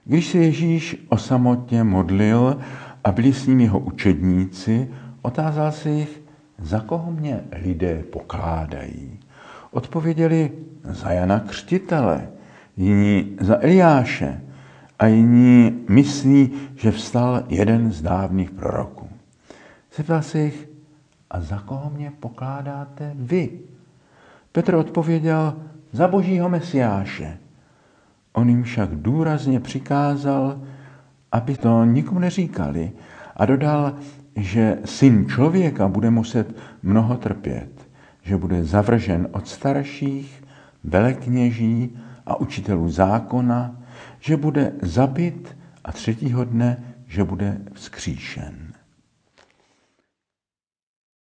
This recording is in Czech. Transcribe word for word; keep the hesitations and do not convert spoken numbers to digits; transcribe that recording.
Když se Ježíš o samotě modlil a byli s ním jeho učedníci, otázal se jich, za koho mě lidé pokládají. Odpověděli za Jana Křtitele, jiní za Eliáše a jiní myslí, že vstal jeden z dávných proroků. Zeptal se jich, a za koho mě pokládáte vy? Petr odpověděl, za Božího Mesiáše. On jim však důrazně přikázal, aby to nikomu neříkali, a dodal, že syn člověka bude muset mnoho trpět, že bude zavržen od starších, velekněží a učitelů zákona, že bude zabit a třetího dne, že bude vzkříšen.